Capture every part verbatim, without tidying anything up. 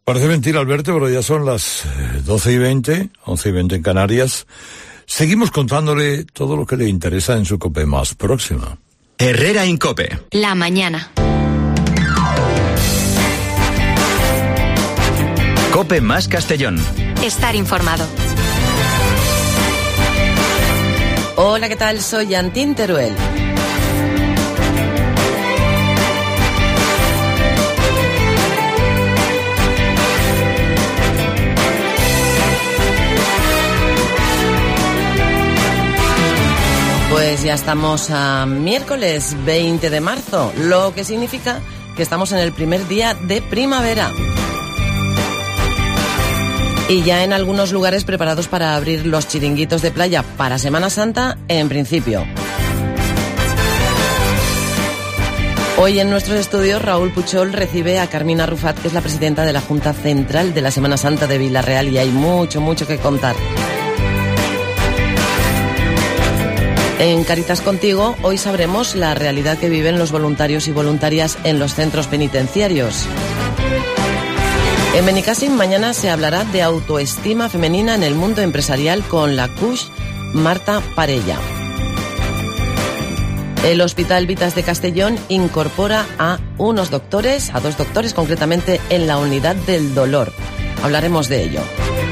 Parece mentira, Alberto, pero ya son las doce y veinte, once y veinte en Canarias. Seguimos contándole todo lo que le interesa en su COPE más próxima. Herrera Incope. La mañana. COPE más Castellón. Estar informado. Hola, ¿qué tal? Soy Antín Teruel. Pues ya estamos a miércoles veinte de marzo, lo que significa que estamos en el primer día de primavera. Y ya en algunos lugares preparados para abrir los chiringuitos de playa para Semana Santa, en principio. Hoy en nuestros estudios Raúl Puchol recibe a Carmina Rufat, que es la presidenta de la Junta Central de la Semana Santa de Vila-real, y hay mucho, mucho que contar. En Caritas Contigo, hoy sabremos la realidad que viven los voluntarios y voluntarias en los centros penitenciarios. En Benicàssim mañana se hablará de autoestima femenina en el mundo empresarial con la coach Marta Parella. El Hospital Vitas de Castellón incorpora a unos doctores, a dos doctores concretamente en la unidad del dolor. Hablaremos de ello.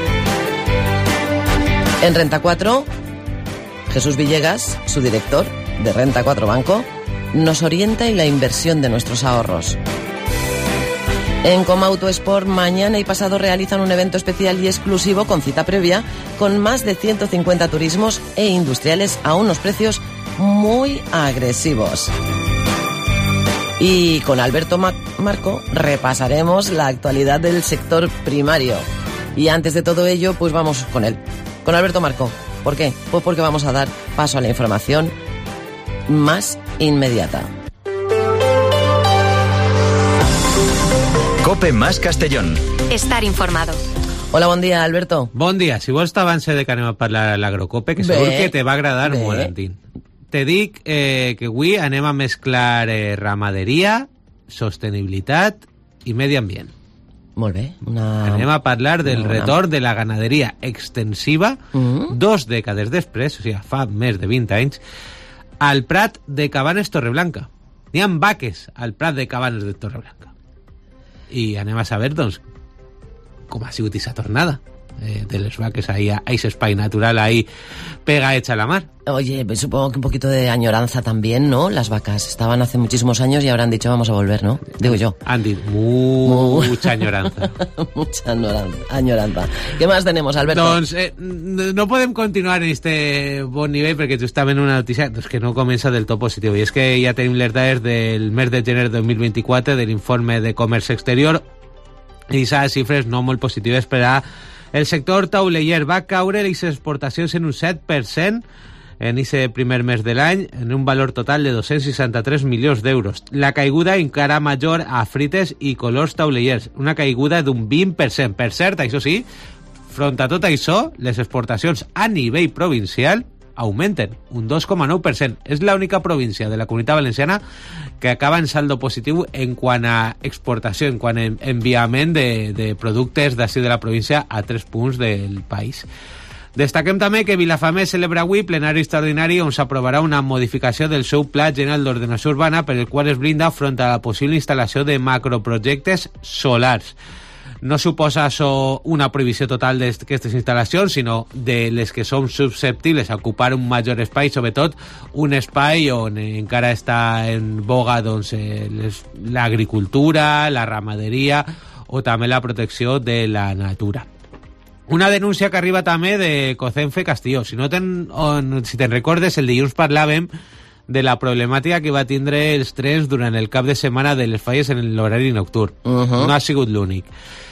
En Renta cuatro, Jesús Villegas, su director de Renta cuatro Banco, nos orienta en la inversión de nuestros ahorros. En Comauto Sport, mañana y pasado realizan un evento especial y exclusivo con cita previa, con más de ciento cincuenta turismos e industriales a unos precios muy agresivos. Y con Alberto Ma- Marco repasaremos la actualidad del sector primario. Y antes de todo ello, pues vamos con él, con Alberto Marco. ¿Por qué? Pues porque vamos a dar paso a la información más inmediata. COPE más Castellón. Estar informado. Hola, bon dia, Alberto. Bon dia. Si vols t'avance de que anem a parlar a l'Agrocope, que segur que te va agradar bé. molt, Antín. Te dic eh, que avui anem a mesclar eh, ramaderia, sostenibilitat i medi ambient. Molt bé. Una... Anem a parlar del una... retorn de la ganaderia extensiva, Mm-hmm. dos dècades després, o sigui, fa més de vint anys, al Prat de Cabanes Torreblanca. N'hi ha vaques al Prat de Cabanes de Torreblanca. I anem a saber, doncs, com ha sigut aquesta tornada eh, de les vaques ahí a ese espai natural ahí pega hecha la mar. Oye, pues supongo que un poquito de añoranza también, ¿no? Las vacas estaban hace muchísimos años y ahora han dicho vamos a volver, ¿no? Digo yo. Han dit mu mucha añoranza. Mucha añoranza, añoranza. ¿Qué más tenemos, Alberto? Doncs eh, no podem continuar en este bon nivell perquè justament una notícia doncs, que no comença del tot positiu, i és que ja tenim les dades del mes de gener de dos mil vint-i-quatre de l'informe de comerç exterior i aquestes xifres no molt positives per a el sector tauleller. Va caure les exportacions en un set per cent en aquest primer mes de l'any, en un valor total de dos-cents seixanta-tres milions d'euros. La caiguda encara major a frites i colors taulellers, una caiguda d'un vint per cent. Per cert, això sí, front a tot això, les exportacions a nivell provincial augmenten un dos coma nou per cent. És l'única província de la Comunitat Valenciana que acaba en saldo positiu en quant a exportació, en quant a enviament de, de productes d'ací de la província a tres punts del país. Destaquem també que Vilafamé celebra avui plenari extraordinari on s'aprovarà una modificació del seu Pla General d'Ordenació Urbana per el qual es blinda front a la possible instal·lació de macroprojectes solars. No suposa això una prohibició total d'aquestes instal·lacions, sinó de les que són susceptibles a ocupar un major espai, sobretot un espai on encara està en boga doncs, eh, les, l'agricultura, la ramaderia o també la protecció de la natura. Una denúncia que arriba també de Cocenfe Castelló. Si no ten, on, si te'n recordes, el dilluns parlàvem de la problemàtica que va tindre els trens durant el cap de setmana de les falles en l'horari nocturn. Uh-huh. No ha sigut l'únic.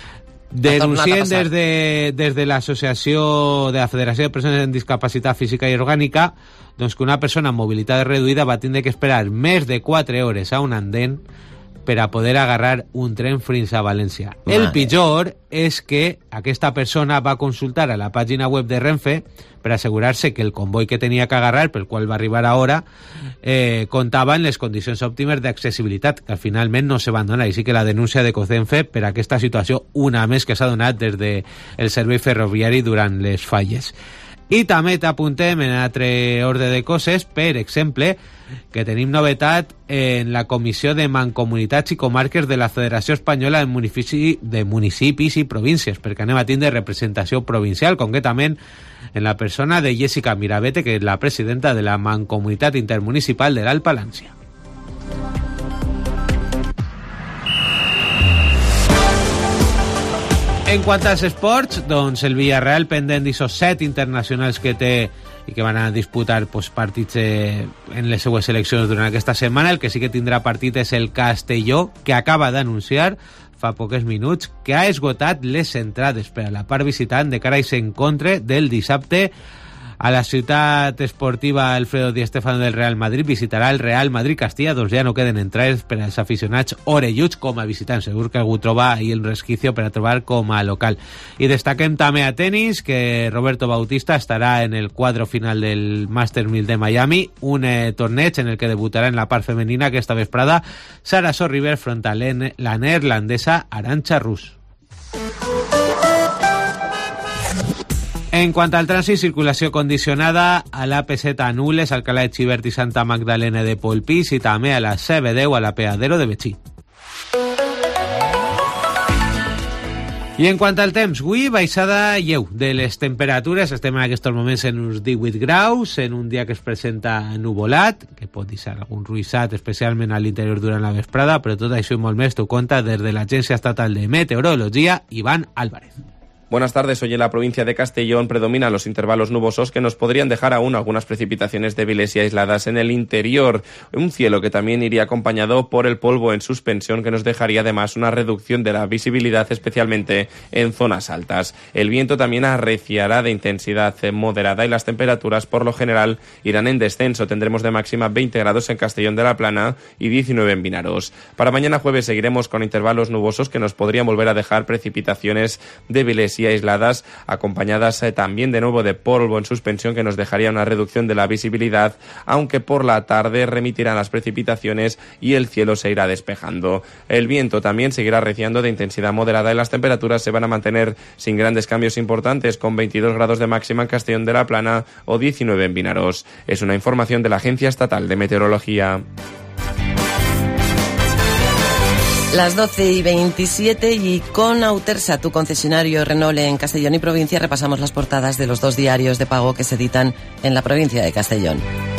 Denuncien des de, des de l'associació de la Federació de Persones amb Discapacitat Física i Orgànica doncs que una persona amb mobilitat reduïda va tindre que esperar més de quatre hores a un andén per a poder agarrar un tren fins a València. Madre. El pitjor és que aquesta persona va consultar a la pàgina web de Renfe per assegurar-se que el comboi que tenia que agarrar, pel qual va arribar a hora, eh, comptava en les condicions òptimes d'accessibilitat, que finalment no se van donar. I sí que la denúncia de Cocenfe per aquesta situació, una més que s'ha donat des del servei ferroviari durant les falles. I també t'apuntem en altre ordre de coses, per exemple, que tenim novetat en la Comissió de Mancomunitats i Comarques de la Federació Espanyola de, Munifici, de Municipis i Províncies, perquè anem a tindre representació provincial, concretament en la persona de Jessica Mirabete, que és la presidenta de la Mancomunitat Intermunicipal de l'Alt Palància. En quant als esports, doncs el Villarreal, pendent d'aquests set internacionals que té i que van a disputar pues, partits eh, en les seues seleccions durant aquesta setmana, el que sí que tindrà partit és el Castelló, que acaba d'anunciar fa pocs minuts que ha esgotat les entrades per a la part visitant de cara a aquest encontre del dissabte a la ciutat esportiva Alfredo Di Stéfano del Real Madrid. Visitarà el Real Madrid-Castilla, doncs ja no queden entrades per als aficionats orelluts com a visitants. Segur que algú troba ahí el resquicio per a trobar com a local. I destaquem també a tenis que Roberto Bautista estarà en el quadre final del Masters mil de Miami, un eh, torneig en el que debutarà en la part femenina aquesta vesprada Sara Sorriver front a la neerlandesa Arantxa Rus. En quant al trànsit, circulació condicionada a l'A P set a Nules, Alcalá de Xivert i Santa Magdalena de Polpís i també a la C B deu a l'Apeadero de Betxí. I en quant al temps, avui baixada lleu de les temperatures. Estem en aquests moments en uns divuit graus, en un dia que es presenta nuvolat, que pot deixar algun ruixat, especialment a l'interior durant la vesprada, però tot això i molt més t'ho conta des de l'Agència Estatal de Meteorologia, Iván Álvarez. Buenas tardes. Hoy en la provincia de Castellón predominan los intervalos nubosos que nos podrían dejar aún algunas precipitaciones débiles y aisladas en el interior. Un cielo que también iría acompañado por el polvo en suspensión, que nos dejaría además una reducción de la visibilidad, especialmente en zonas altas. El viento también arreciará de intensidad moderada y las temperaturas por lo general irán en descenso. Tendremos de máxima veinte grados en Castellón de la Plana y diecinueve en Vinaros. Para mañana jueves seguiremos con intervalos nubosos que nos podrían volver a dejar precipitaciones débiles y aisladas, acompañadas eh, también de nuevo de polvo en suspensión, que nos dejaría una reducción de la visibilidad, aunque por la tarde remitirán las precipitaciones y el cielo se irá despejando. El viento también seguirá arreciando de intensidad moderada y las temperaturas se van a mantener sin grandes cambios importantes, con veintidós grados de máxima en Castellón de la Plana o diecinueve en Vinaros. Es una información de la Agencia Estatal de Meteorología. Las doce y veintisiete y con Autersa, tu concesionario Renault en Castellón y provincia, repasamos las portadas de los dos diarios de pago que se editan en la provincia de Castellón.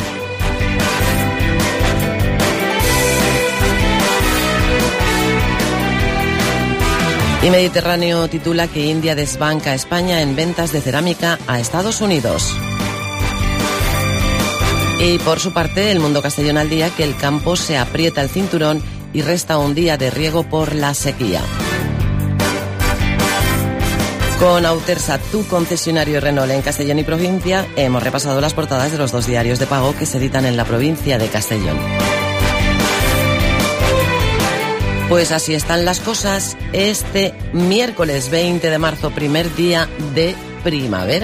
Y Mediterráneo titula que India desbanca a España en ventas de cerámica a Estados Unidos. Y por su parte, El Mundo Castellón al día, que el campo se aprieta el cinturón y resta un día de riego por la sequía. Con Autersa, tu concesionario Renault en Castellón y provincia, hemos repasado las portadas de los dos diarios de pago que se editan en la provincia de Castellón. Pues así están las cosas este miércoles veinte de marzo, primer día de primavera.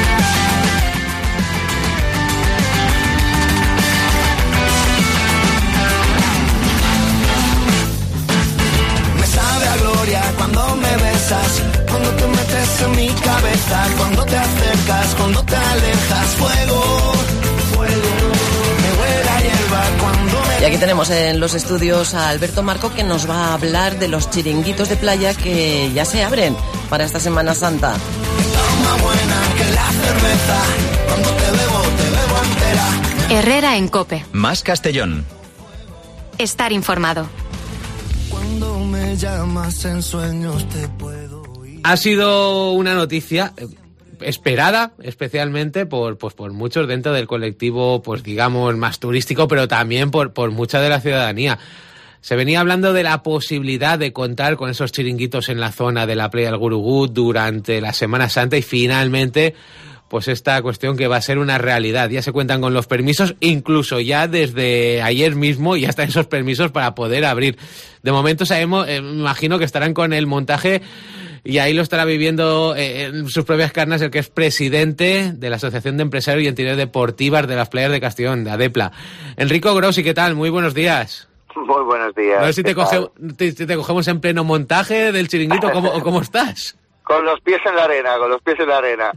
Cuando me besas, cuando te metes en mi cabeza, cuando te acercas, cuando te alejas, fuego, fuego, me huele a hierba cuando me... Y aquí tenemos en los estudios a Alberto Marco, que nos va a hablar de los chiringuitos de playa que ya se abren para esta Semana Santa. Está más buena que la cerveza, cuando te bebo, te bebo entera. Herrera en COPE. Más Castellón. Estar informado. Cuando me llamas en sueños te puedo oír. Ha sido una noticia esperada, especialmente por, pues, por muchos dentro del colectivo, pues digamos, más turístico, pero también por, por mucha de la ciudadanía. Se venía hablando de la posibilidad de contar con esos chiringuitos en la zona de la playa del Gurugut durante la Semana Santa y finalmente pues esta cuestión que va a ser una realidad. Ya se cuentan con los permisos, incluso ya desde ayer mismo ya están esos permisos para poder abrir. De momento sabemos, eh, me imagino que estarán con el montaje y ahí lo estará viviendo eh, en sus propias carnes el que es presidente de la Asociación de Empresarios y Entidades Deportivas de las Playas de Castellón, de ADEPLA. Enrico Grossi, ¿qué tal? Muy buenos días. Muy buenos días. A ver si te, coge, te, te cogemos en pleno montaje del chiringuito, ¿cómo, ¿cómo estás? Con los pies en la arena, con los pies en la arena.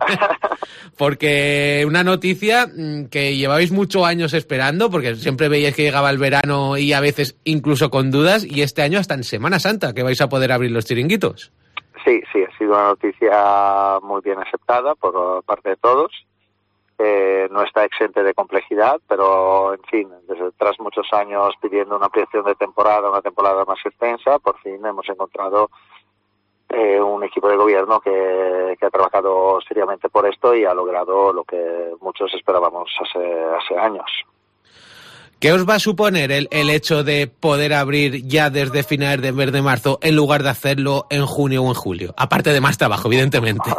Porque una noticia que llevabais muchos años esperando, porque siempre veíais que llegaba el verano y a veces incluso con dudas, y este año hasta en Semana Santa que vais a poder abrir los chiringuitos. Sí, sí, ha sido una noticia muy bien aceptada por parte de todos. Eh, no está exente de complejidad, pero en fin, desde tras muchos años pidiendo una ampliación de temporada, una temporada más extensa, por fin hemos encontrado eh, un equipo de gobierno que, que ha trabajado seriamente por esto y ha logrado lo que muchos esperábamos hace, hace años. ¿Qué os va a suponer el, el hecho de poder abrir ya desde finales de mes de marzo en lugar de hacerlo en junio o en julio? Aparte de más trabajo, evidentemente.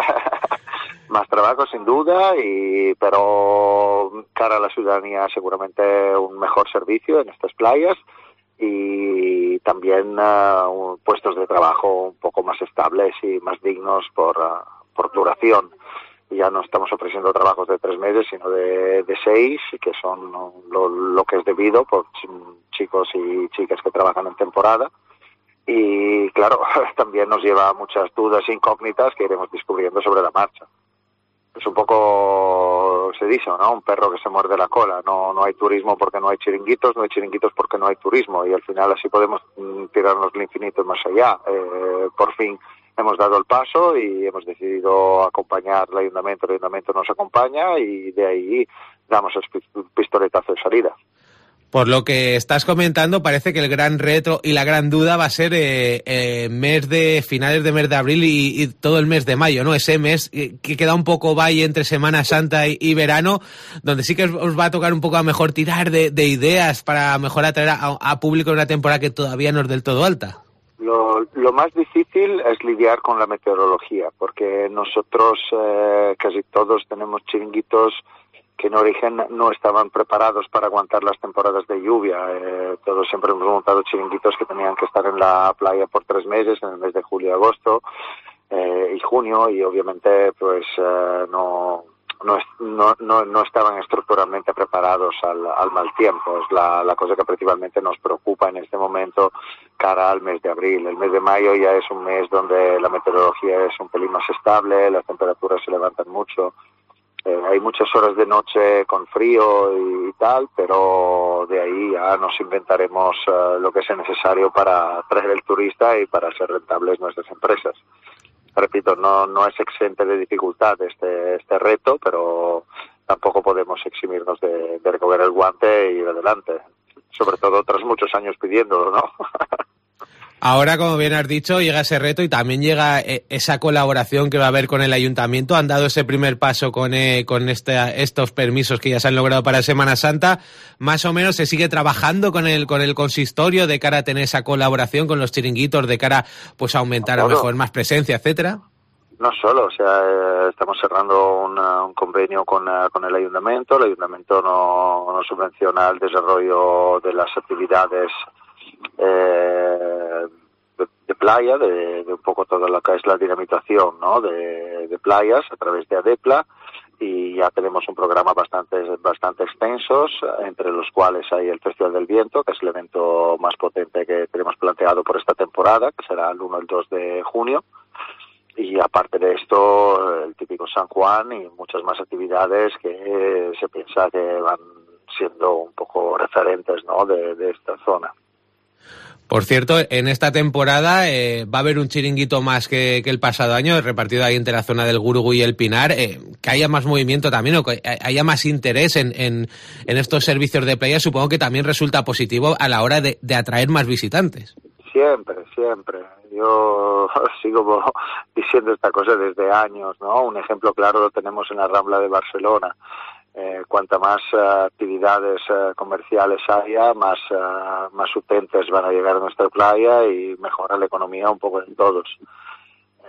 Más trabajo, sin duda, y pero cara a la ciudadanía seguramente un mejor servicio en estas playas y también uh, puestos de trabajo un poco más estables y más dignos por, uh, por duración. Ya no estamos ofreciendo trabajos de tres meses, sino de, de seis, que son lo, lo que es debido por chicos y chicas que trabajan en temporada. Y claro, también nos lleva a muchas dudas e incógnitas que iremos descubriendo sobre la marcha. Es un poco, se dice, ¿no? Un perro que se muerde la cola. No, no hay turismo porque no hay chiringuitos, no hay chiringuitos porque no hay turismo. Y al final así podemos mm, tirarnos el infinito más allá. Eh, por fin hemos dado el paso y hemos decidido acompañar al ayuntamiento, el ayuntamiento nos acompaña y de ahí damos el pistoletazo de salida. Por lo que estás comentando, parece que el gran reto y la gran duda va a ser eh, eh, mes de finales de mes de abril y, y todo el mes de mayo, ¿no? Ese mes que queda un poco valle entre Semana Santa y, y verano, donde sí que os, os va a tocar un poco a mejor tirar de, de ideas para mejor atraer a, a público en una temporada que todavía no es del todo alta. Lo, lo más difícil es lidiar con la meteorología, porque nosotros eh, casi todos tenemos chiringuitos que en origen no estaban preparados para aguantar las temporadas de lluvia. Eh, todos siempre hemos montado chiringuitos que tenían que estar en la playa por tres meses, en el mes de julio, agosto eh, y junio, y obviamente pues eh, no, no, no, no, no estaban estructuralmente preparados al, al mal tiempo. Es la, la cosa que principalmente nos preocupa en este momento cara al mes de abril. El mes de mayo ya es un mes donde la meteorología es un pelín más estable, las temperaturas se levantan mucho. Eh, hay muchas horas de noche con frío y, y tal, pero de ahí ya nos inventaremos uh, lo que sea necesario para atraer el turista y para hacer rentables nuestras empresas. Repito, no no es exente de dificultad este este reto, pero tampoco podemos eximirnos de, de recoger el guante y ir adelante. Sobre todo tras muchos años pidiéndolo, ¿no? Ahora, como bien has dicho, llega ese reto y también llega esa colaboración que va a haber con el ayuntamiento. Han dado ese primer paso con, eh, con este, estos permisos que ya se han logrado para Semana Santa. Más o menos se sigue trabajando con el con el consistorio de cara a tener esa colaboración con los chiringuitos, de cara pues a aumentar a lo mejor más presencia, etcétera. No solo, o sea, eh, estamos cerrando una, un convenio con, uh, con el ayuntamiento. El ayuntamiento no, no subvenciona el desarrollo de las actividades Eh, de, de playa, de, de un poco todo lo que es la dinamización, ¿no? de, de playas a través de ADEPLA, y ya tenemos un programa bastante bastante extensos, entre los cuales hay el Festival del Viento, que es el evento más potente que tenemos planteado por esta temporada, que será el uno y el dos de junio, y aparte de esto el típico San Juan y muchas más actividades que se piensa que van siendo un poco referentes, ¿no? de, de esta zona. Por cierto, en esta temporada eh, va a haber un chiringuito más que, que el pasado año, repartido ahí entre la zona del Gurugú y el Pinar, eh, que haya más movimiento también, o que haya más interés en, en, en estos servicios de playa. Supongo que también resulta positivo a la hora de, de atraer más visitantes. Siempre, siempre. Yo sigo diciendo esta cosa desde años, ¿no? Un ejemplo claro lo tenemos en la Rambla de Barcelona. Eh, cuanta más uh, actividades uh, comerciales haya, más uh, más utentes van a llegar a nuestra playa y mejora la economía un poco en todos.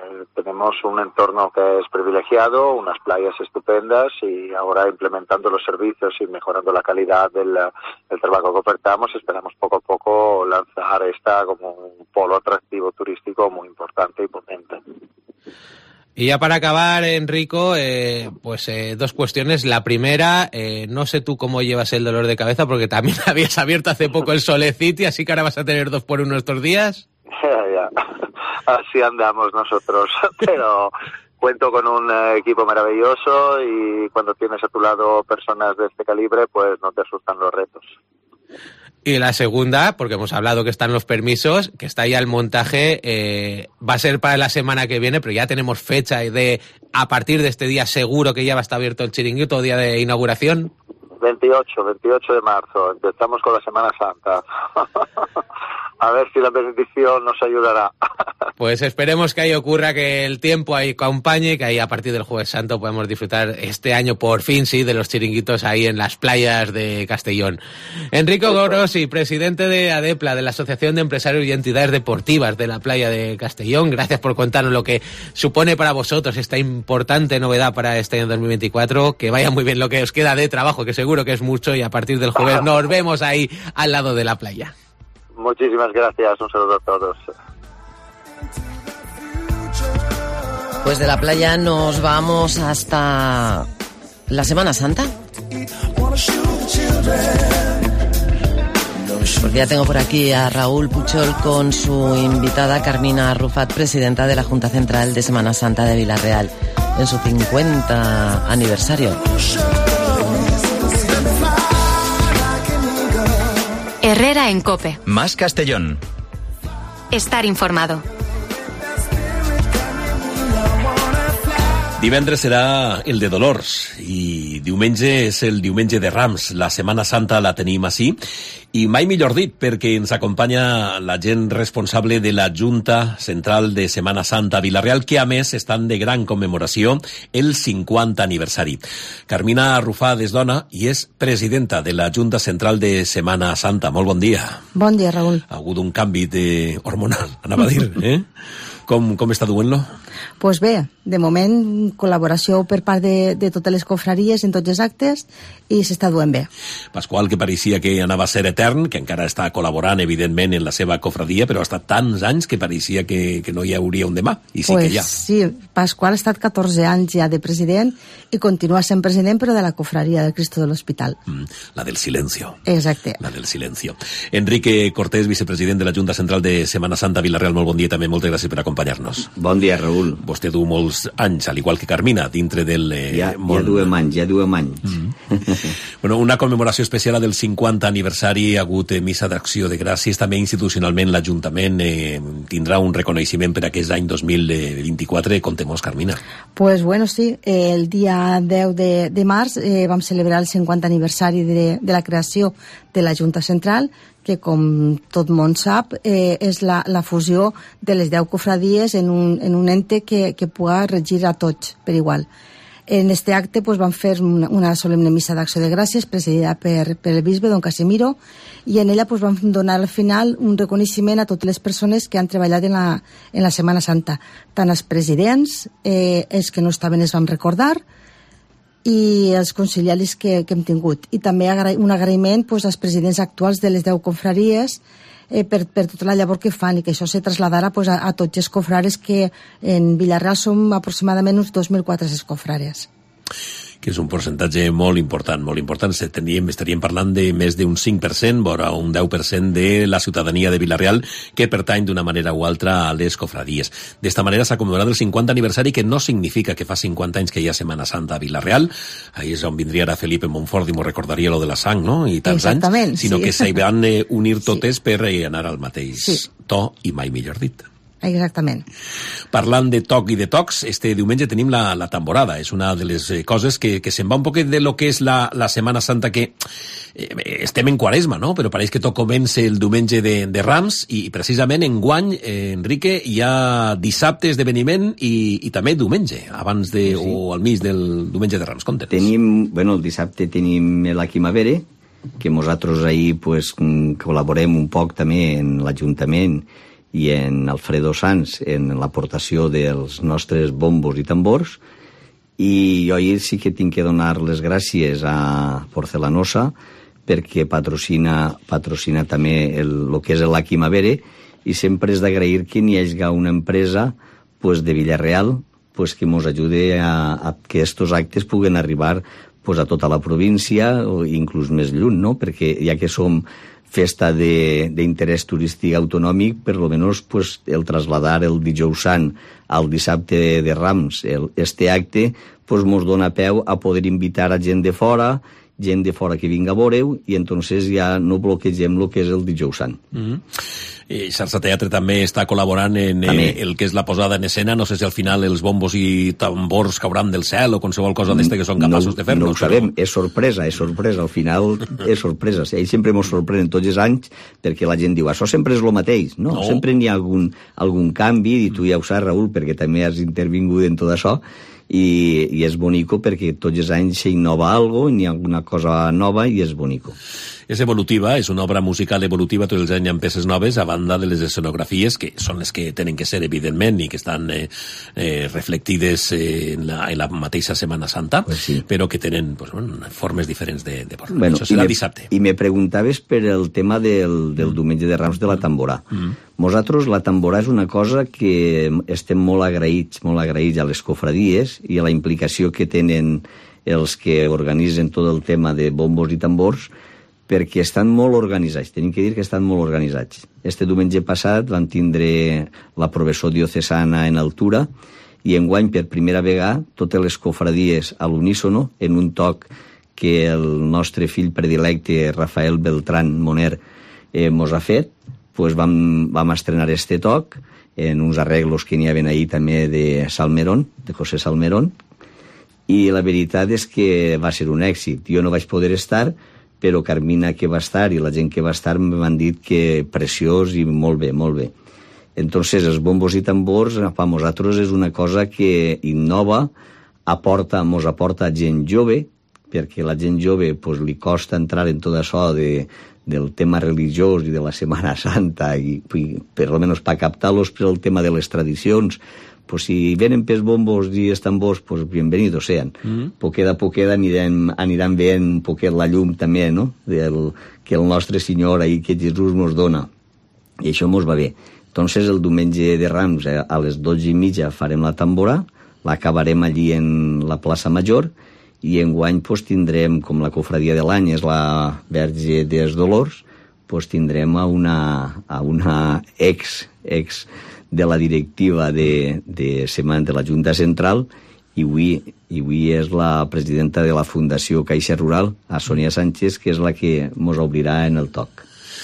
Eh, tenemos un entorno que es privilegiado, unas playas estupendas y ahora implementando los servicios y mejorando la calidad del, del trabajo que ofertamos, esperamos poco a poco lanzar esta como un polo atractivo turístico muy importante y potente. Y ya para acabar, Enrico, eh, pues eh, dos cuestiones. La primera, eh, no sé tú cómo llevas el dolor de cabeza, porque también habías abierto hace poco el Solecity, así que ahora vas a tener dos por uno estos días. Ya, ya. Así andamos nosotros, pero cuento con un eh, equipo maravilloso y cuando tienes a tu lado personas de este calibre, pues no te asustan los retos. Y la segunda, porque hemos hablado que están los permisos, que está ya el montaje, eh, va a ser para la semana que viene, pero ya tenemos fecha de a partir de este día seguro que ya va a estar abierto el chiringuito, día de inauguración. veintiocho, veintiocho de marzo, empezamos con la Semana Santa. A ver si la bendición nos ayudará. Pues esperemos que ahí ocurra, que el tiempo ahí acompañe, que ahí a partir del Jueves Santo podemos disfrutar este año por fin, sí, de los chiringuitos ahí en las playas de Castellón. Enrico Gorosi, presidente de ADEPLA, de la Asociación de Empresarios y Entidades Deportivas de la playa de Castellón, gracias por contarnos lo que supone para vosotros esta importante novedad para este año dos mil veinticuatro. Que vaya muy bien lo que os queda de trabajo, que seguro que es mucho, y a partir del jueves nos vemos ahí al lado de la playa. Muchísimas gracias, un saludo a todos. Pues de la playa nos vamos hasta la Semana Santa. Pues ya tengo por aquí a Raúl Puchol con su invitada Carmina Arrufat, presidenta de la Junta Central de Semana Santa de Vila-real, en su cincuenta aniversario. Herrera en COPE. Más Castellón. Estar informado. Divendres serà el de Dolors i diumenge és el diumenge de Rams. La Setmana Santa la tenim així i mai millor dit, perquè ens acompanya la gent responsable de la Junta Central de Setmana Santa a Vila-real, que a més estan de gran commemoració el cinquanta aniversari. Carmina Arrufat és dona i és presidenta de la Junta Central de Setmana Santa. Molt bon dia. Bon dia, Raül. Ha hagut un canvi de hormonal, anava a dir, eh? Com, com està duent-lo? Pues bé, de moment col·laboració per part de, de totes les confraries en tots els actes i s'està duent bé. Pasqual, que pareixia que anava a ser etern, que encara està col·laborant evidentment en la seva cofradia, però ha estat tants anys que pareixia que, que no hi hauria un demà, i sí pues que hi ha. Sí, Pasqual ha estat catorze anys ja de president i continua sent president, però de la cofradia del Cristo de l'Hospital. Mm, la del silencio. Exacte. La del silencio. Enrique Cortés, vicepresident de la Junta Central de Setmana Santa a Vila-real, molt bon dia també, moltes gràcies per acompanyar-nos. Bon dia, Raül. Vostè du molts anys, al igual que Carmina, dintre del eh, ja, món. Ja duem anys, ja duem anys. Mm-hmm. Bueno, una commemoració especial del cinquanta aniversari, ha hagut eh, missa d'acció de gràcies, també institucionalment l'Ajuntament eh, tindrà un reconeixement per aquest any dos mil vint-i-quatre. Contem-nos, Carmina. Pues bueno, sí, eh, el dia deu de, de març eh, vam celebrar el cinquanta aniversari de, de la creació de la Junta Central, que com tot món sap eh, és la, la fusió de les deu cofradies en un, en un ente que, que pugui regir a tots per igual. En este acte pues, van fer una, una solemne missa d'acció de gràcies presidida per, per el bisbe don Casimiro, i en ella pues, van donar al final un reconeixement a totes les persones que han treballat en la, en la Setmana Santa, tant els presidents, eh, els que no estaven es van recordar, i els conciliaris que, que hem tingut. I també un agraïment pues, als presidents actuals de les deu confraries eh, per, per tota la llavor que fan i que això se traslladarà pues, a, a tots els cofrares, que en Vila-real som aproximadament uns dos mil quatre-cents cofrares. Que és un percentatge molt important, molt important. Teníem, estaríem parlant de més d'un cinc per cent, vora un deu per cent de la ciutadania de Vila-real que pertany d'una manera o altra a les cofradies. D'esta manera s'ha commemorat el cinquanta aniversari, que no significa que fa cinquanta anys que hi ha Setmana Santa a Vila-real. Ahí és on vindria ara Felipe Monfort i m'ho recordaria lo de la sang, no? I tants anys, sinó sí. que s'hi van eh, unir totes sí. per eh, anar al mateix sí. to, i mai millor dit. Exactament. Parlant de toc i de tocs, este diumenge tenim la, la tamborada. És una de les coses que, que se'n va un poquet de lo que és la, la Setmana Santa, que eh, estem en Quaresma, no? Però pareix que tot comença el diumenge de, de Rams, i precisament enguany, eh, Enrique, hi ha dissabte esdeveniment i, i també diumenge, abans de, sí. o al mig del diumenge de Rams. Conta'ns. Tenim, bueno, el dissabte tenim la Quimavere, que nosaltres ahir pues, col·laborem un poc també en l'Ajuntament i en Alfredo Sanz en l'aportació dels nostres bombos i tambors, i jo ahir sí que tinc que donar les gràcies a Porcelanosa perquè patrocina, patrocina també el, el que és l'Aki Mavere, i sempre és d'agrair que n'hi hagi una empresa pues, de Villarreal pues, que ens ajude a, a que aquests actes puguen arribar pues, a tota la província o inclús més lluny, no? Perquè ja que som festa d'interès turístic autonòmic, per lo menos pues, el trasladar el dijous sant al dissabte de Rams, el, este acte, pues, mos dona peu a poder invitar a gent de fora, gent de fora que vinga a veure-ho, i entonces ja no bloquegem el que és el dijous sant. Mm-hmm. Eh, Xarxa Teatre també està col·laborant en eh, el que és la posada en escena. No sé si al final els bombos i tambors cauran del cel o qualsevol cosa d'este que són capaços no, de fer-lo. No ho sabem, però... és sorpresa, és sorpresa. Al final és sorpresa. Ells sempre ens sorprenen tots els anys perquè la gent diu, això sempre és el mateix. No, no. Sempre n'hi ha algun, algun canvi, i tu ja ho saps, Raül, perquè també has intervingut en tot això, i, i és bonico perquè tots els anys s'innova algo, n'hi ha alguna cosa nova i és bonico. És evolutiva, és una obra musical evolutiva, tots els anys hi ha peces noves, a banda de les escenografies, que són les que tenen que ser, evidentment, i que estan eh, eh, reflectides eh, en, la, en la mateixa Setmana Santa, pues sí. Però que tenen pues, bueno, formes diferents de, de portar. Bueno, això serà me, dissabte. I me preguntaves per el tema del, del mm. diumenge de Rams de la Tamborà. Mm. Nosaltres, la Tamborà és una cosa que estem molt agraïts, molt agraïts a les cofradies i a la implicació que tenen els que organitzen tot el tema de bombos i tambors, perquè estan molt organitzats, tenim que dir que estan molt organitzats. Este diumenge passat van tindre la professó diocesana en altura, i enguany, per primera vegada, totes les cofradies a l'unísono, en un toc que el nostre fill predilecte, Rafael Beltrán Moner, eh, mos ha fet, pues vam, vam estrenar este toc en uns arreglos que n'hi havia ahir també de Salmerón, de José Salmerón, i la veritat és que va ser un èxit. Jo no vaig poder estar, però Carmina, que va estar, i la gent que va estar m'han dit que preciós i molt bé, molt bé. Entonces, els bombos i tambors, per nosaltres, és una cosa que innova, aporta, mos aporta gent jove, perquè la gent jove pues, li costa entrar en tot això de, del tema religiós i de la Setmana Santa, i, i per almenys per captar-los per el tema de les tradicions. Pues si venen pels bombos i els tambors, pues bienvenidos sean. Mm. Poqueda a poqueda anirem, aniran veient un poquet la llum també, no? Del, que el nostre Senyor ahí, que Jesús nos dona. I això mos va bé. Entonces el diumenge de Rams eh, a les dotze i mitja farem la tamborà, l'acabarem allí en la plaça Major, i enguany pues, tindrem, com la cofradia de l'any és la Verge dels Dolors, pues, tindrem a una, a una ex, ex de la directiva de, de Semana de la Junta Central, i avui, i avui és la presidenta de la Fundació Caixa Rural, a Sonia Sánchez, que és la que ens obrirà en el toc.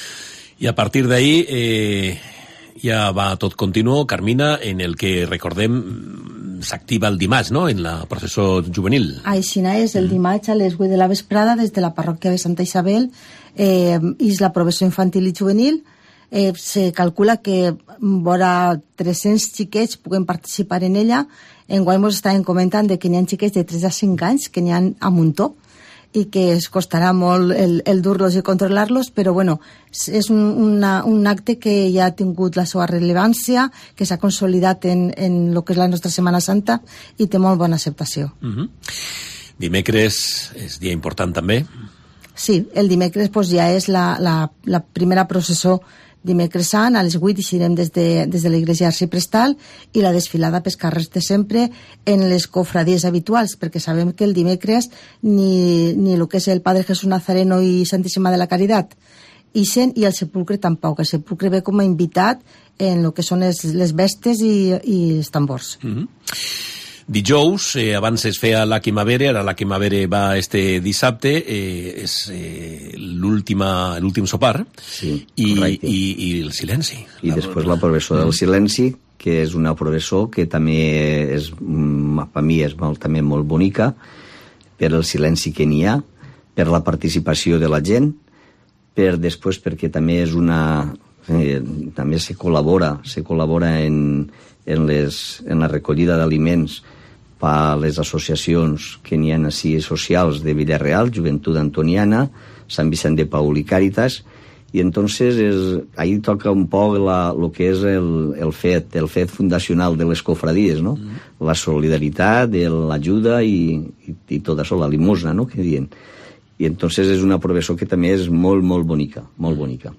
I a partir d'ahí eh, ja va tot continuo, Carmina, en el que, recordem, s'activa el dimarts, no?, en la processó juvenil. Així és, el dimarts a les vuit de la vesprada, des de la parròquia de Santa Isabel, eh, és la processó infantil i juvenil. Eh, se calcula que vora tres-cents xiquets puguen participar en ella. Enguany ens estàvem comentant de que n'hi ha xiquets de tres a cinc anys que n'hi ha a muntó i que es costarà molt el, el dur-los i controlar-los, però bueno, és un, una, un acte que ja ha tingut la seva rellevància, que s'ha consolidat en, en el que és la nostra Setmana Santa i té molt bona acceptació. Uh-huh. Dimecres és dia important també? Sí, el dimecres pues, ja és la, la, la primera processó dimecres sant, a les vuit eixirem des de, des de l'església arciprestal, i la desfilada pels carrers de sempre en les cofradies habituals, perquè sabem que el dimecres ni, ni el que és el Padre Jesús Nazareno i Santíssima de la Caritat ixen, i el sepulcre tampoc. El sepulcre ve com a invitat en el que són les, les vestes i, i els tambors. Mm-hmm. Dijous, eh, abans es feia l'Aki Mavere, ara l'Aki Mavere va este dissabte, eh, és eh, l'últim sopar, sí, i, i, i el silenci. I la... després la professó del silenci, que és una professó que també és, per mi és molt, també molt bonica, per el silenci que n'hi ha, per la participació de la gent, per després perquè també és una... Eh, també se col·labora, se col·labora en, en, les, en la recollida d'aliments per les associacions que n'hi ha així socials de Villarreal, Joventut Antoniana, Sant Vicent de Paul i Càritas, i entonces és, ahí toca un poc la, lo que és el, el fet el fet fundacional de les cofradies, no? Mm. La solidaritat, l'ajuda i, i, i tot això, la limosna, no?, que diuen. I entonces és una professió que també és molt, molt bonica, molt bonica.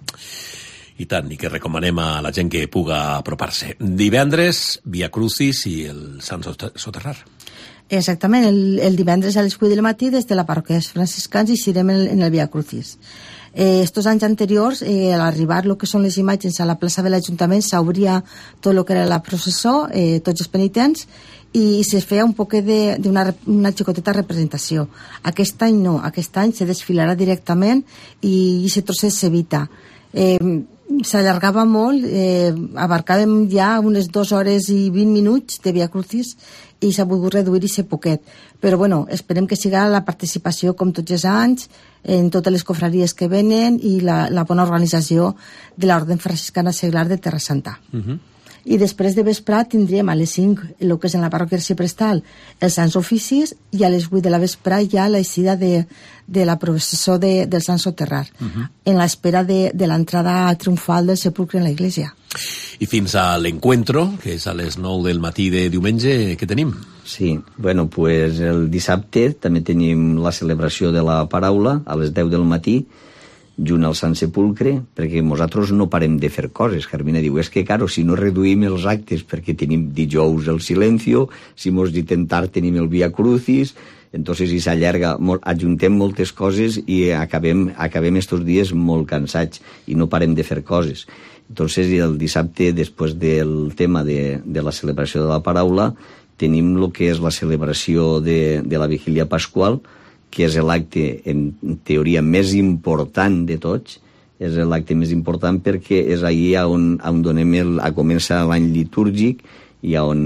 I tant, i que recomanem a la gent que puga apropar-se. Divendres, Via Crucis i el Sant Soterrar. Exactament, el, el divendres a les vuit del matí des de la parròquia dels franciscans i serem en, en el Via Crucis. Eh, estos anys anteriors, eh, al arribar el que són les imatges a la plaça de l'Ajuntament, s'obria tot el que era la processó, eh, tots els penitents, i se feia un poquet d'una una xicoteta representació. Aquest any no, aquest any se desfilarà directament i aquest trosset s'evita. Eh, s'allargava molt, eh, abarcàvem ja unes dues hores i vint minuts de Via Crucis i s'ha volgut reduir aquest poquet. Però bueno, esperem que siga la participació com tots els anys, en totes les cofraries que venen i la, la bona organització de l'Orden Franciscana Seglar de Terra Santa. Uh-huh. I després de vesprat tindríem a les cinc el que és en la parròquia Arxiprestal els Sants Oficis i a les vuit de la vesprà ja l'eixida de, de la processó de, del Sant Soterrar, uh-huh. en l'espera de, de l'entrada triomfal del sepulcre en la iglesia. I fins a l'encuentro, que és a les nou del matí de diumenge, què tenim? Sí, bueno, pues el dissabte també tenim la celebració de la paraula a les deu del matí, junt al Sant Sepulcre, perquè nosaltres no parem de fer coses. Carmina diu, és que, claro, si no reduïm els actes, perquè tenim dijous el silencio, si mos ditem tard tenim el Via Crucis, entonces si s'allarga, ajuntem moltes coses i acabem, acabem estos dies molt cansats i no parem de fer coses. Entonces el dissabte, després del tema de, de la celebració de la paraula, tenim el que és la celebració de, de la Vigília Pasqual, que és l'acte, en teoria, més important de tots. És l'acte més important perquè és allà on, on donem el, a començar l'any litúrgic i on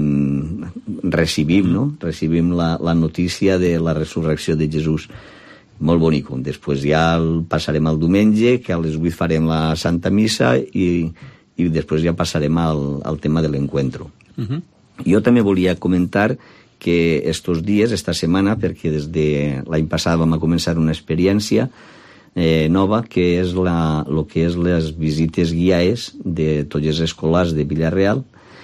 recibim, no? Recibim la, la notícia de la resurrecció de Jesús. Molt bonic. Després ja el passarem al diumenge, que a les vuit farem la Santa Missa i, i després ja passarem al, al tema de l'encuentro. Uh-huh. Jo també volia comentar que estos dies, esta setmana, perquè des de l'any passat vam a començar una experiència eh, nova, que és la, lo que és les visites guiades de tots els escolars de Villarreal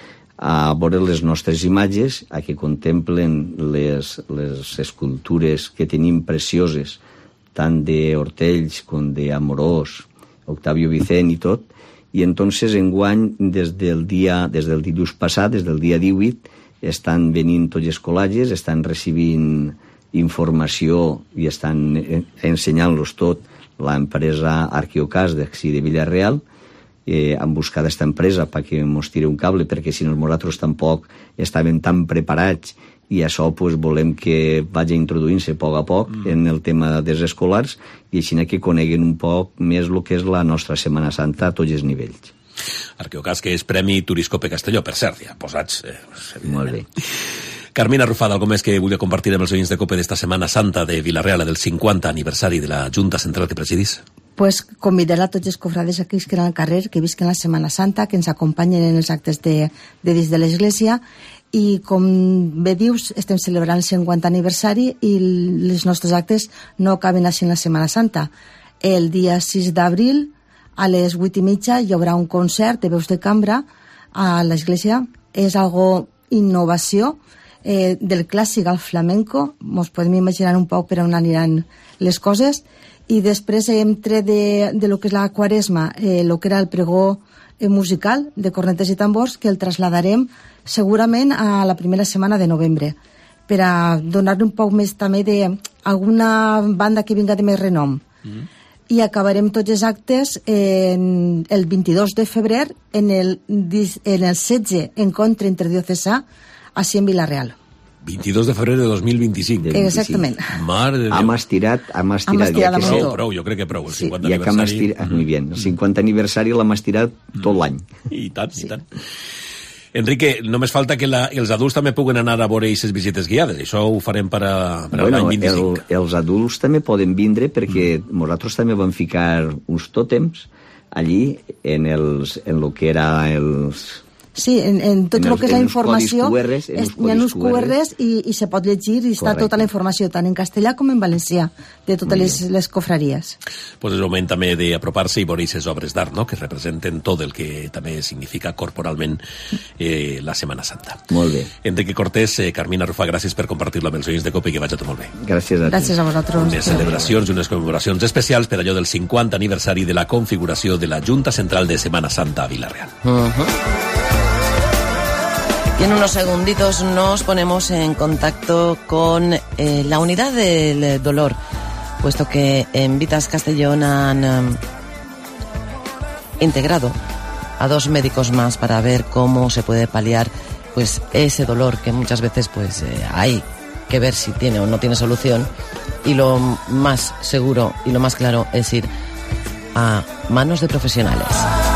a veure les nostres imatges, a que contemplen les, les escultures que tenim precioses, tant d'Hortells com d'Amorós, Octavio Vicent i tot, i entonces enguany, des del dia, des del dilluns passat, des del dia divuit, estan venint tots els col·lages, estan recibint informació i estan ensenyant-los tot l'empresa Arqueocas d'ací de Villarreal. Eh, han buscat aquesta empresa perquè ens tiri un cable, perquè si no nosaltres tampoc estàvem tan preparats i això pues, volem que vagi introduint-se a poc a poc mm. en el tema dels escolars i així que coneguen un poc més el que és la nostra Setmana Santa a tots els nivells. Arqueocas, que és Premi Turiscope Castelló, per cert, ja posats. Eh, Molt bé. Carmina Rufada, algo més que volia compartir amb els oients de COPE d'esta Setmana Santa de Vilareal, del cinquanta aniversari de la Junta Central que presidís? Pues convidar a tots els cofrades que visquen al carrer, que visquen la Setmana Santa, que ens acompanyen en els actes de, de dins de l'Església, i com bé dius, estem celebrant el cinquanta aniversari i els nostres actes no acaben així en la Setmana Santa. El dia sis d'abril, a les vuit i mitja, hi haurà un concert de veus de cambra a l'Església. És algo innovació eh, del clàssic al flamenco. Mos podem imaginar un poc per on aniran les coses. I després hem tret de, de lo que és la Quaresma, eh, lo que era el pregó eh, musical de cornetes i tambors, que el trasladarem segurament a la primera setmana de novembre, per a donar-li un poc més també d'alguna banda que vinga de més renom. Mm. I acabarem tots els actes en el vint-i-dos de febrer en el, en el setze encontre interdiocesà així en Vilareal. vint-i-dos de febrer de dos mil vint-i-cinc. Exactament. Mare de Déu. Hem estirat, hem estirat. Hem estirat ja que prou, prou, jo crec que prou. El sí, cinquanta ja que hem aniversari... estirat, muy bien. El cinquanta aniversari l'hem estirat tot l'any. I tant, sí. i tant. Enrique, només falta que la, els adults també puguen anar a veure aquestes visites guiades. Això ho farem per, a, per bueno, l'any vint-i-cinc. El, els adults també poden vindre perquè mm. nosaltres també vam ficar uns tòtems allí en, els, en lo que era els, Sí, en, en tot en el que és la informació, Q Rs, en és, hi ha uns Q Rs i, i se pot llegir i està Correcte. tota la informació, tant en castellà com en valencià, de totes les, les cofraries. Pues és el moment també d'apropar-se i veure aquestes obres d'art, no?, que representen tot el que també significa corporalment eh, la Setmana Santa. Molt bé. Enrique Cortés, eh, Carmina Rufà, gràcies per compartir-lo amb els oients de COPE i que vagi tot molt bé. Gràcies a tu. Gràcies a vosaltres. Unes celebracions i unes commemoracions especials per allò del cinquanta aniversari de la configuració de la Junta Central de Setmana Santa a Vila-real. Uh-huh. Y en unos segunditos nos ponemos en contacto con eh, la unidad del dolor, puesto que en Vitas Castellón han eh, integrado a dos médicos más para ver cómo se puede paliar pues ese dolor que muchas veces pues eh, hay que ver si tiene o no tiene solución, y lo más seguro y lo más claro es ir a manos de profesionales.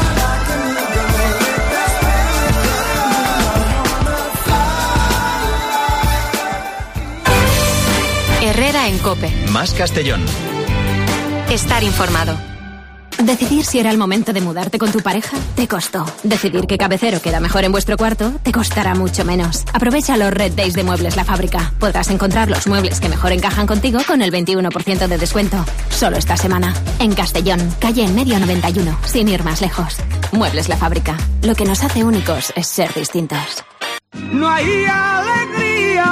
Herrera en COPE. Más Castellón. Estar informado. Decidir si era el momento de mudarte con tu pareja te costó. Decidir que Cabecero queda mejor en vuestro cuarto te costará mucho menos. Aprovecha los Red Days de Muebles La Fábrica. Podrás encontrar los muebles que mejor encajan contigo con el veintiuno por ciento de descuento. Solo esta semana. En Castellón, calle En Medio noventa y uno, sin ir más lejos. Muebles La Fábrica. Lo que nos hace únicos es ser distintos. No hay alegría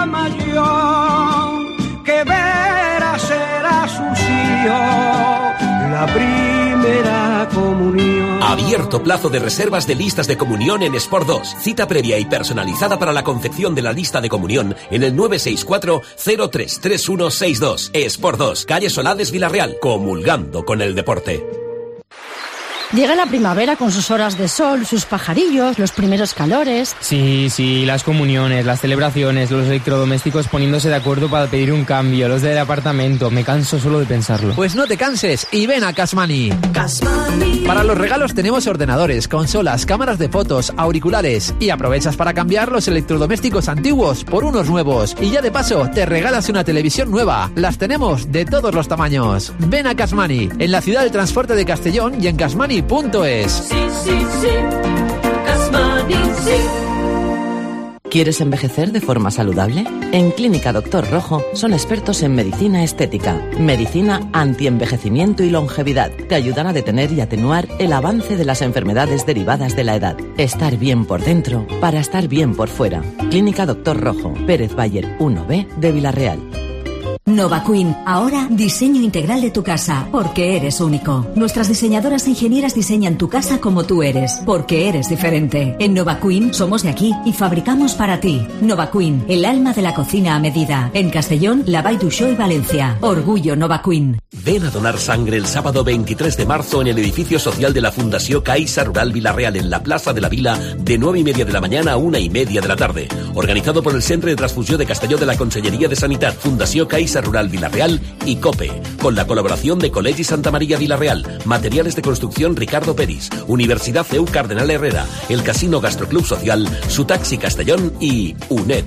mayor que ver a ser a sus hijos la primera comunión. Abierto plazo de reservas de listas de comunión en Sport dos. Cita previa y personalizada para la confección de la lista de comunión en el nueve seis cuatro cero tres tres uno seis dos. Sport dos, calle Solades, Vila-real. Comulgando con el deporte. Llega la primavera con sus horas de sol, sus pajarillos, los primeros calores. Sí, sí, las comuniones, las celebraciones, los electrodomésticos poniéndose de acuerdo para pedir un cambio, los del apartamento. Me canso solo de pensarlo. Pues no te canses y ven a Casmani. Casmani. Para los regalos tenemos ordenadores, consolas, cámaras de fotos, auriculares, y aprovechas para cambiar los electrodomésticos antiguos por unos nuevos. Y ya de paso te regalas una televisión nueva. Las tenemos de todos los tamaños. Ven a Casmani, en la ciudad del transporte de Castellón y en Casmani punto es. Sí, sí, sí. Casmani, sí. ¿Quieres envejecer de forma saludable? En Clínica Doctor Rojo son expertos en medicina estética, medicina antienvejecimiento y longevidad. Te ayudan a detener y atenuar el avance de las enfermedades derivadas de la edad. Estar bien por dentro para estar bien por fuera. Clínica Doctor Rojo, Pérez Bayer uno B de Vila-real. NovaQueen, ahora diseño integral de tu casa, porque eres único. Nuestras diseñadoras e ingenieras diseñan tu casa como tú eres, porque eres diferente. En NovaQueen somos de aquí y fabricamos para ti. NovaQueen, el alma de la cocina a medida. En Castellón, La Vall d'Uixó y Valencia. Orgullo NovaQueen. Ven a donar sangre el sábado veintitrés de marzo en el edificio social de la Fundació Caixa Rural Vila-real en la Plaza de la Vila de nueve y media de la mañana a una y media de la tarde. Organizado por el Centre de Transfusió de Castelló de la Conselleria de Sanitat, Fundació Caixa Rural Vila-real y COPE, con la colaboración de Col·legi Santa María Vila-real, Materiales de Construcción Ricardo Peris, Universidad C E U Cardenal Herrera, el Casino Gastroclub Social, Sutaxi Castellón y UNED.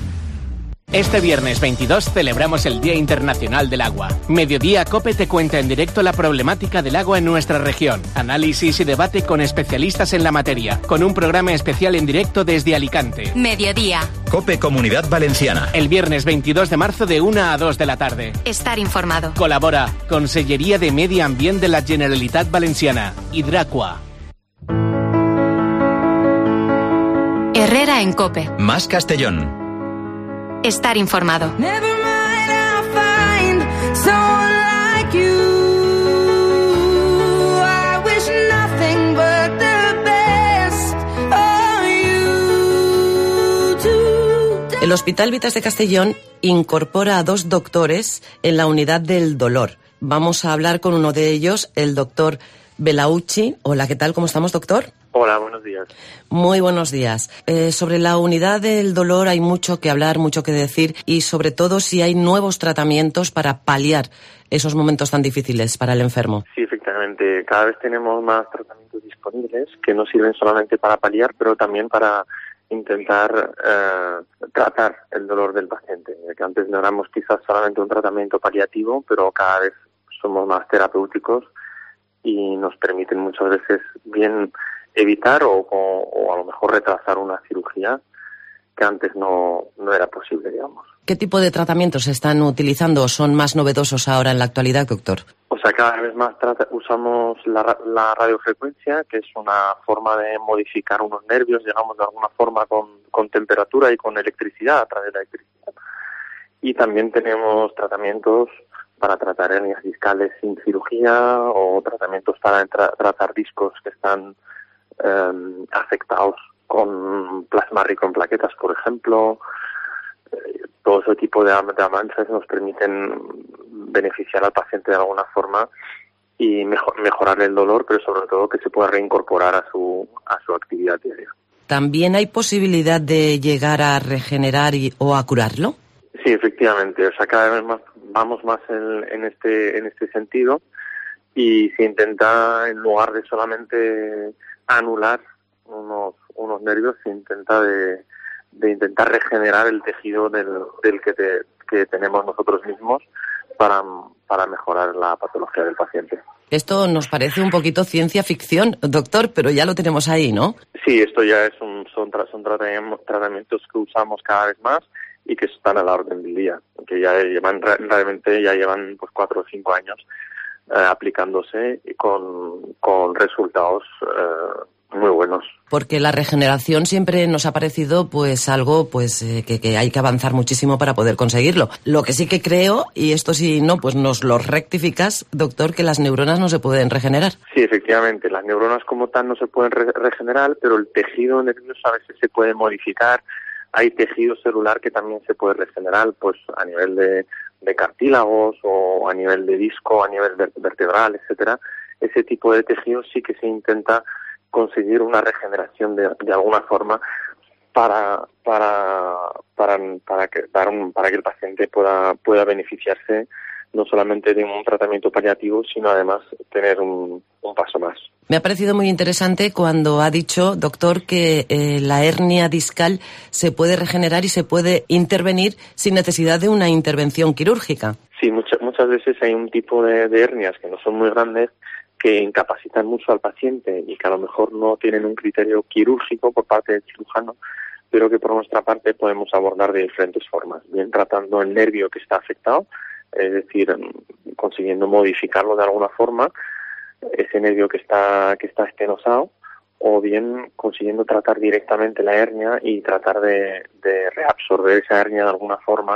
Este viernes veintidós celebramos el Día Internacional del Agua. Mediodía COPE te cuenta en directo la problemática del agua en nuestra región. Análisis y debate con especialistas en la materia, con un programa especial en directo desde Alicante. Mediodía. COPE Comunidad Valenciana. El viernes veintidós de marzo de una a dos de la tarde. Estar informado. Colabora Conselleria de Medi Ambient de la Generalitat Valenciana. Hidraqua. Herrera en COPE. Más Castellón. Estar informado. El Hospital Vitas de Castellón incorpora a dos doctores en la unidad del dolor. Vamos a hablar con uno de ellos, el doctor Belauchi. Hola, ¿qué tal? ¿Cómo estamos, doctor? Hola, buenos días. Muy buenos días. Eh, sobre la unidad del dolor hay mucho que hablar, mucho que decir, y sobre todo si hay nuevos tratamientos para paliar esos momentos tan difíciles para el enfermo. Sí, efectivamente. Cada vez tenemos más tratamientos disponibles que no sirven solamente para paliar, pero también para intentar eh, tratar el dolor del paciente. Que antes no éramos quizás solamente un tratamiento paliativo, pero cada vez somos más terapéuticos y nos permiten muchas veces bien evitar o, o, o a lo mejor retrasar una cirugía que antes no, no era posible, digamos. ¿Qué tipo de tratamientos se están utilizando o son más novedosos ahora en la actualidad, doctor? O sea, cada vez más trata, usamos la, la radiofrecuencia, que es una forma de modificar unos nervios, digamos, de alguna forma con, con temperatura y con electricidad, a través de la electricidad. Y también tenemos tratamientos para tratar hernias discales sin cirugía o tratamientos para tra- tratar discos que están eh, afectados con plasma rico en plaquetas, por ejemplo. Eh, todo ese tipo de, de avances nos permiten beneficiar al paciente de alguna forma y mejor, mejorar el dolor, pero sobre todo que se pueda reincorporar a su, a su actividad diaria. ¿También hay posibilidad de llegar a regenerar y, o a curarlo? Sí, efectivamente. O sea, cada vez más vamos más en, en este en este sentido y se intenta, en lugar de solamente anular unos unos nervios, se intenta de, de intentar regenerar el tejido del, del que, te, que tenemos nosotros mismos para, para mejorar la patología del paciente. Esto nos parece un poquito ciencia ficción, doctor, pero ya lo tenemos ahí, ¿no? Sí, esto ya es un, son, son tratamientos que usamos cada vez más y que están a la orden del día, que ya llevan realmente ya llevan pues cuatro o cinco años eh, aplicándose y con, con resultados eh, muy buenos. Porque la regeneración siempre nos ha parecido pues algo pues eh, que, que hay que avanzar muchísimo para poder conseguirlo. Lo que sí que creo, y esto sí no, pues nos lo rectificas, doctor, que las neuronas no se pueden regenerar. Sí, efectivamente, las neuronas como tal no se pueden re- regenerar, pero el tejido nervioso a veces se puede modificar. Hay tejido celular que también se puede regenerar, pues a nivel de, de cartílagos o a nivel de disco, a nivel vertebral, etcétera. Ese tipo de tejido sí que se intenta conseguir una regeneración de, de alguna forma para para para para que para, un, para que el paciente pueda pueda beneficiarse no solamente de un tratamiento paliativo, sino además tener un, un paso más. Me ha parecido muy interesante cuando ha dicho, doctor, que eh, la hernia discal se puede regenerar y se puede intervenir sin necesidad de una intervención quirúrgica. Sí, muchas muchas veces hay un tipo de, de hernias que no son muy grandes, que incapacitan mucho al paciente y que a lo mejor no tienen un criterio quirúrgico por parte del cirujano, pero que por nuestra parte podemos abordar de diferentes formas, bien tratando el nervio que está afectado, es decir, consiguiendo modificarlo de alguna forma, ese nervio que está que está estenosado, o bien consiguiendo tratar directamente la hernia y tratar de, de reabsorber esa hernia de alguna forma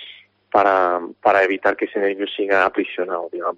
para, para evitar que ese nervio siga aprisionado, digamos.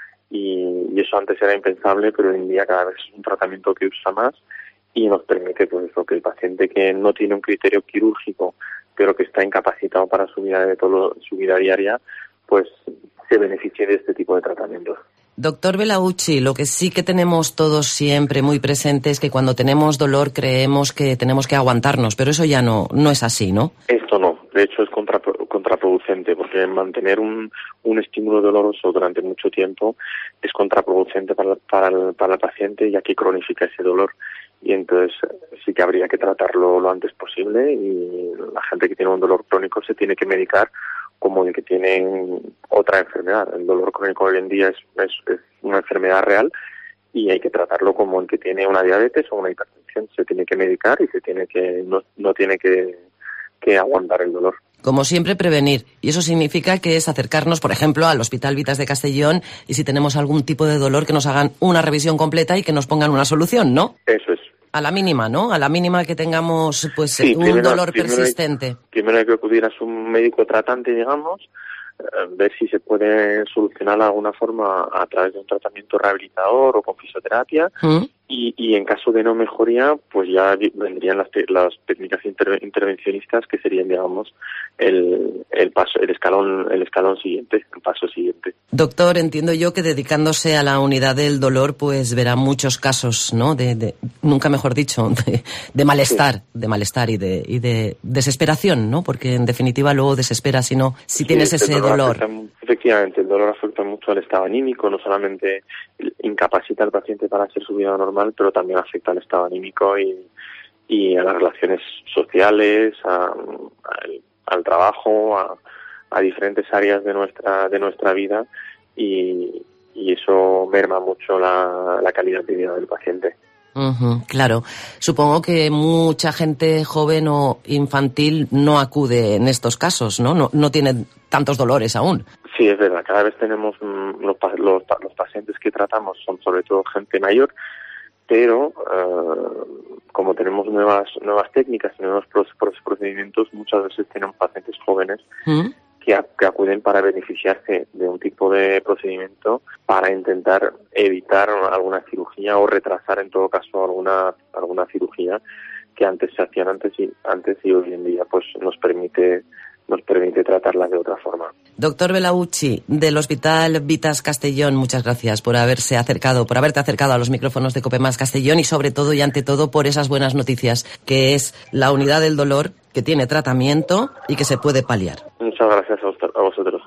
Y, y eso antes era impensable, pero hoy en día cada vez es un tratamiento que usa más y nos permite pues eso, que el paciente que no tiene un criterio quirúrgico, pero que está incapacitado para su vida de todo, su vida diaria, pues se beneficie de este tipo de tratamientos. Doctor Belauchi, lo que sí que tenemos todos siempre muy presente es que cuando tenemos dolor creemos que tenemos que aguantarnos, pero eso ya no no es así, ¿no? Esto no, de hecho es contra, contraproducente, porque mantener un, un estímulo doloroso durante mucho tiempo es contraproducente para, para, el, para el paciente, ya que cronifica ese dolor. Y entonces sí que habría que tratarlo lo antes posible y la gente que tiene un dolor crónico se tiene que medicar como el que tienen otra enfermedad. El dolor crónico hoy en día es, es, es una enfermedad real y hay que tratarlo como el que tiene una diabetes o una hipertensión. Se tiene que medicar y se tiene que no, no tiene que, que aguantar el dolor. Como siempre, prevenir. Y eso significa que es acercarnos, por ejemplo, al Hospital Vitas de Castellón y si tenemos algún tipo de dolor que nos hagan una revisión completa y que nos pongan una solución, ¿no? Eso es. A la mínima, ¿no? A la mínima que tengamos pues sí, un primero, dolor primero persistente. Hay, primero hay que acudir a su médico tratante, digamos, eh, ver si se puede solucionar de alguna forma a través de un tratamiento rehabilitador o con fisioterapia. ¿Mm? Y, y en caso de no mejoría, pues ya vendrían las, te, las técnicas inter, intervencionistas que serían, digamos, el, el paso, el escalón, el escalón siguiente, el paso siguiente. Doctor, entiendo yo que dedicándose a la unidad del dolor, pues verá muchos casos, ¿no? De, de nunca mejor dicho, de, de malestar, sí. de malestar y de, y de desesperación, ¿no? Porque en definitiva luego desespera si no, si sí, tienes ese dolor. Afecta, efectivamente, el dolor afecta mucho al estado anímico, no solamente incapacita al paciente para hacer su vida normal, pero también afecta al estado anímico y, y a las relaciones sociales, a, a, al trabajo, a, a diferentes áreas de nuestra de nuestra vida y, y eso merma mucho la, la calidad de vida del paciente. Uh-huh, claro. Supongo que mucha gente joven o infantil no acude en estos casos, ¿no? No, no tienen tantos dolores aún. Sí, es verdad. Cada vez tenemos mmm, los, los, los pacientes que tratamos son sobre todo gente mayor, pero uh, como tenemos nuevas nuevas técnicas y nuevos procedimientos, muchas veces tenemos pacientes jóvenes ¿Mm? que, que acuden para beneficiarse de un tipo de procedimiento para intentar evitar alguna cirugía o retrasar en todo caso alguna alguna cirugía que antes se hacían antes y antes y hoy en día pues nos permite nos permite tratarlas de otra forma. Doctor Belauchi, del Hospital Vitas Castellón, muchas gracias por haberse acercado, por haberte acercado a los micrófonos de COPEMAS Castellón y sobre todo y ante todo por esas buenas noticias, que es la unidad del dolor, que tiene tratamiento y que se puede paliar. Muchas gracias a vosotros.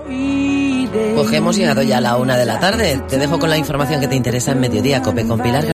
Pues hemos llegado ya a la una de la tarde. Te dejo con la información que te interesa en Mediodía, COPE, con Pilar